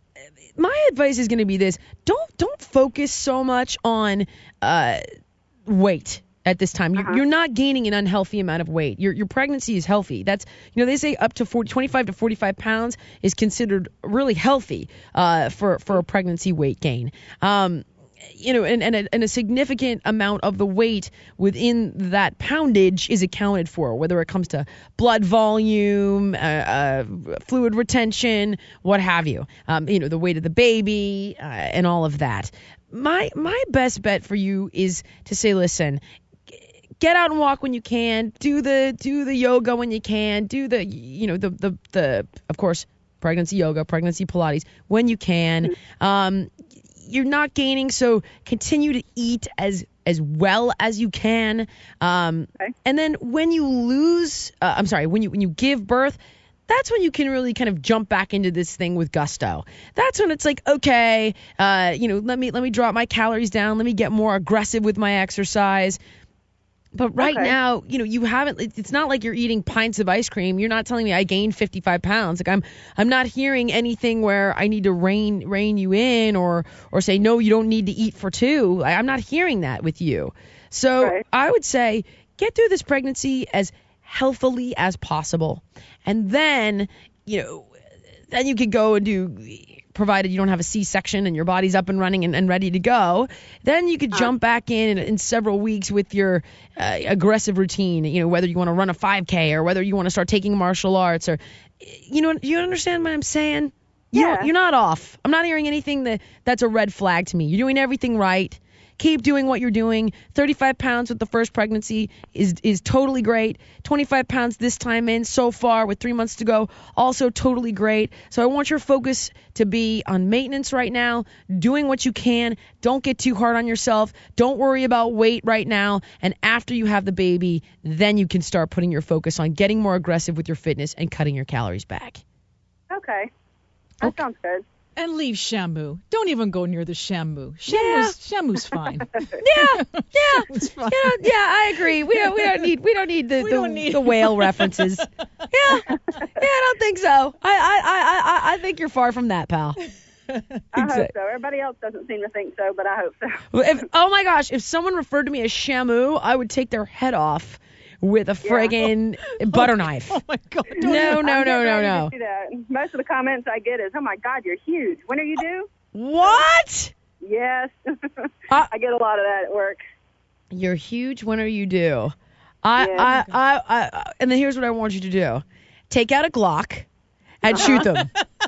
My advice is going to be this: don't don't focus so much on uh, weight at this time. You're, Uh-huh. you're not gaining an unhealthy amount of weight. Your your pregnancy is healthy. That's, you know, they say up to forty, twenty-five to forty-five pounds is considered really healthy uh, for for a pregnancy weight gain. Um, you know, and, and, a, and a significant amount of the weight within that poundage is accounted for, whether it comes to blood volume, uh, uh, fluid retention, what have you. Um, you know, the weight of the baby, uh, and all of that. My my best bet for you is to say, listen, get out and walk when you can. Do the do the yoga when you can. Do the you know the the the of course pregnancy yoga, pregnancy Pilates when you can. Um, you're not gaining, so continue to eat as as well as you can. Um, Okay. And then when you lose, uh, I'm sorry, when you when you give birth, that's when you can really kind of jump back into this thing with gusto. That's when it's like, okay, uh, you know, let me let me drop my calories down. Let me get more aggressive with my exercise. But right Okay. now, you know, you haven't. It's not like you're eating pints of ice cream. You're not telling me I gained fifty-five pounds. Like I'm, I'm not hearing anything where I need to rein rein you in or or say no, you don't need to eat for two. I, I'm not hearing that with you. So Right. I would say get through this pregnancy as healthily as possible, and then you know, then you could go and do. Provided you don't have a C-section and your body's up and running and, and ready to go, then you could jump back in in several weeks with your uh, aggressive routine. You know, whether you want to run a five K or whether you want to start taking martial arts, or you know, you understand what I'm saying? You Yeah. don't- you're not off. I'm not hearing anything that that's a red flag to me. You're doing everything right. Keep doing what you're doing. thirty-five pounds with the first pregnancy is is totally great. twenty-five pounds this time in so far with three months to go, also totally great. So I want your focus to be on maintenance right now, doing what you can. Don't get too hard on yourself. Don't worry about weight right now. And after you have the baby, then you can start putting your focus on getting more aggressive with your fitness and cutting your calories back. Okay. That Okay. sounds good. And leave Shamu. Don't even go near the Shamu. Shamu's, Yeah. Shamu's fine. Yeah, yeah, It's fine. You know, yeah. I agree. We don't, we don't need, we don't need the, We the, don't need- the whale references. Yeah, yeah. I don't think so. I, I, I, I, I think you're far from that, pal. I hope Exact- so. Everybody else doesn't seem to think so, but I hope so. If, oh my gosh, if someone referred to me as Shamu, I would take their head off with a friggin' butter knife. Oh my God. Don't No, even- no, I'm no, getting no, ready no. to do that. Most of the comments I get is, "Oh my God, you're huge. When are you due?" What? Yes. Uh, I get a lot of that at work. You're huge. When are you due? I, Yeah. I, I, I, I, and then here's what I want you to do: take out a Glock and shoot them.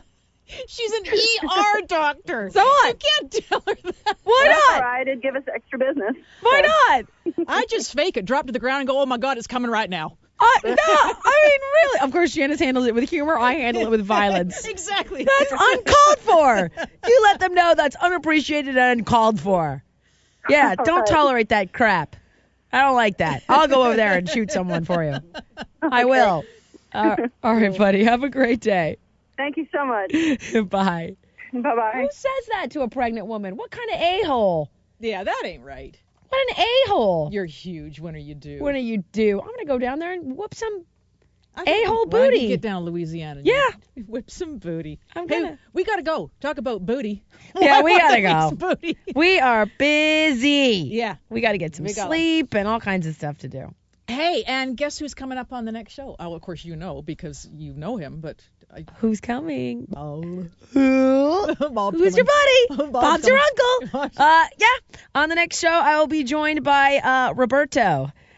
She's an E R doctor. So what? You can't tell her that. Why That's all not? right. It'd give us extra business. Why not? I just fake it, drop to the ground, and go, oh my God, it's coming right now. I, no, I mean, really. Of course, Janice handles it with humor. I handle it with violence. Exactly. That's uncalled for. You let them know that's unappreciated and uncalled for. Yeah, don't Right. tolerate that crap. I don't like that. I'll go over there and shoot someone for you. I will. Uh, all right, buddy. Have a great day. Thank you so much. Bye. Bye-bye. Who says that to a pregnant woman? What kind of a-hole? Yeah, that ain't right. What an a-hole. You're huge. When are you due? What do you do? I'm going to go down there and whoop some... I think A-hole why don't you booty. Get down to Louisiana. and Yeah. you Whip some booty. I'm Hey, gonna- we gotta go. Talk about booty. Yeah, we gotta It's go. Booty. We are busy. Yeah. We got to get some We gotta- sleep and all kinds of stuff to do. Hey, and guess who's coming up on the next show? Oh, of course you know because you know him, but I. Who's coming? Oh. Who? Bob's Who's your coming. buddy? Bob's Bob's your coming. uncle. Uh, yeah. On the next show, I will be joined by uh, Roberto.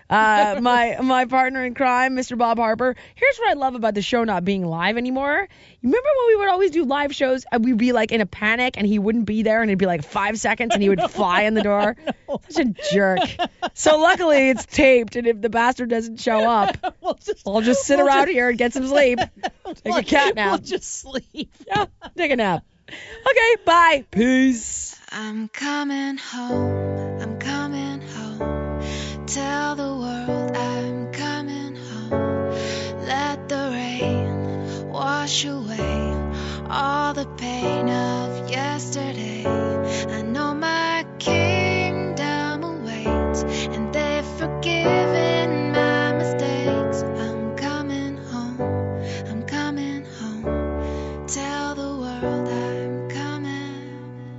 Uh, my my partner in crime, Mister Bob Harper. Here's what I love about the show not being live anymore. You remember when we would always do live shows and we'd be like in a panic and he wouldn't be there and it'd be like five seconds and he would fly in the door? No. Such a jerk. So luckily it's taped, and if the bastard doesn't show up, we'll just, I'll just sit we'll around just, here and get some sleep. Take we'll, a cat nap. We'll just sleep. Yeah, take a nap. Okay, bye. Peace. I'm coming home. I'm coming home. Tell the world I'm coming home. Let the rain wash away all the pain of yesterday. I know my kingdom awaits, and they've forgiven my mistakes. I'm coming home. I'm coming home. Tell the world I'm coming.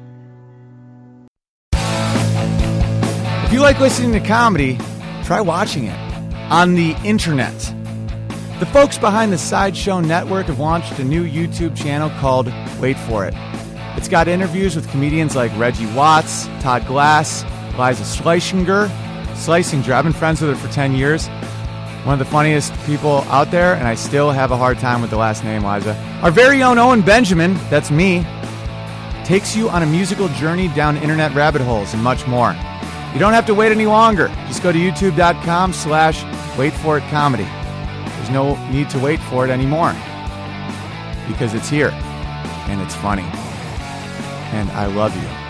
If you like listening to comedy, try watching it on the internet. The folks behind the Sideshow Network have launched a new YouTube channel called Wait For It. It's got interviews with comedians like Reggie Watts, Todd Glass, Liza Schlesinger. Schlesinger, I've been friends with her for ten years. One of the funniest people out there, and I still have a hard time with the last name, Liza. Our very own Owen Benjamin, that's me, takes you on a musical journey down internet rabbit holes and much more. You don't have to wait any longer. Just go to youtube.com slash wait for it comedy. There's no need to wait for it anymore because it's here and it's funny. And I love you.